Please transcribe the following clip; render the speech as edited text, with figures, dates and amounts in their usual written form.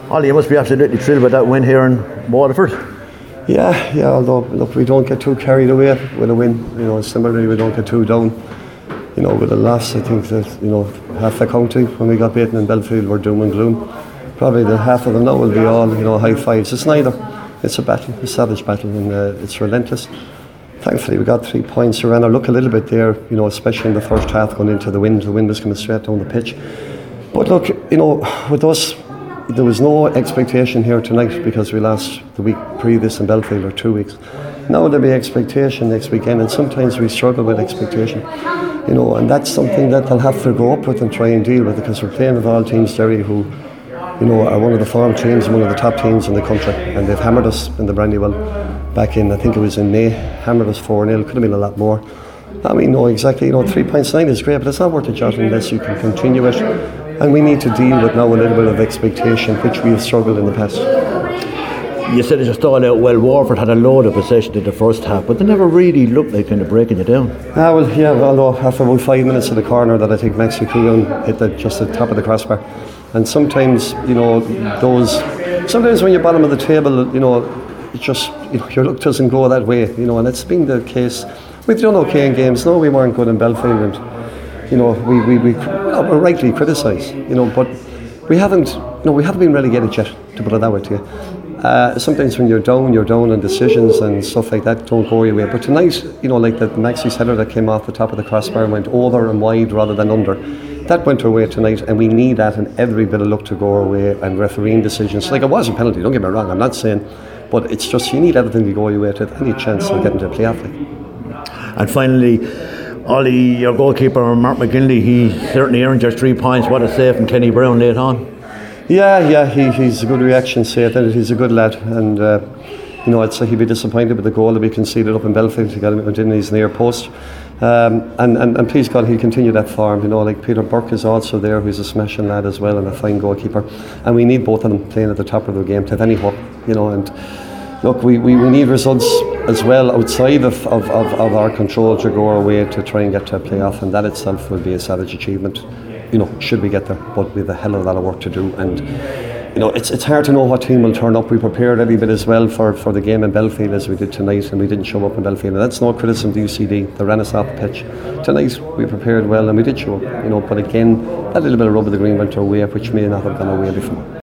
Ollie, you must be absolutely thrilled with that win here in Waterford. Yeah. Although look, we don't get too carried away with a win. Similarly, we don't get too down. With a loss, I think that half the county when we got beaten in Belfield were doom and gloom. Probably the half of them now will be all high fives. It's neither. It's a battle, a savage battle, and it's relentless. Thankfully, we got 3 points. We ran our luck a little bit there, especially in the first half going into the wind. The wind was coming straight down the pitch. But look, with us, there was no expectation here tonight because we lost the week previous in Belfield, or 2 weeks. Now there'll be expectation next weekend, and sometimes we struggle with expectation. And that's something that they'll have to go up with and try and deal with, because we're playing with all teams, Derry, who are one of the form teams and one of the top teams in the country, and they've hammered us in the Brandywell back in, I think it was in May, hammered us 4-0, could have been a lot more. We know exactly, 3 points 9 is great, but it's not worth a jot unless you can continue it, and we need to deal with now a little bit of expectation, which we have struggled in the past. You said it just all out well. Waterford had a load of possession in the first half, but they never really looked like kind of breaking it down. Although after about 5 minutes of the corner that I think Maxi Coogan hit just the top of the crossbar. And sometimes, sometimes when you're bottom of the table, it just, your luck doesn't go that way, and it's been the case. We've done okay in games. No, we weren't good in Belfield, and, we're rightly criticised, but we haven't been relegated yet, to put it that way to you. Sometimes when you're down on decisions and stuff like that don't go your way. But tonight, like the Maxi's header that came off the top of the crossbar and went over and wide rather than under, that went our way tonight, and we need that in every bit of luck to go our way, and refereeing decisions. Like, it was a penalty, don't get me wrong, I'm not saying, but it's just you need everything to go your way to have any chance of getting to a playoff. And finally, Ollie, your goalkeeper Mark McGinley, he certainly earned your 3 points. What a save from Kenny Brown late on. Yeah, he's a good reaction, he's a good lad, and I'd say he'd be disappointed with the goal that we conceded up in Belfield. He got him in his near post, and please God, he'll continue that form. Like Peter Burke is also there, who's a smashing lad as well and a fine goalkeeper, and we need both of them playing at the top of the game to have any hope. And look, we need results as well outside of our control to go our way to try and get to a playoff, and that itself will be a savage achievement. Should we get there, but we have a hell of a lot of work to do, and it's hard to know what team will turn up. We prepared every bit as well for the game in Belfield as we did tonight, and we didn't show up in Belfield, and that's no criticism to UCD. They ran us off the pitch. Tonight we prepared well and we did show up, but again, that little bit of rub of the green went our way, which may not have gone our way before.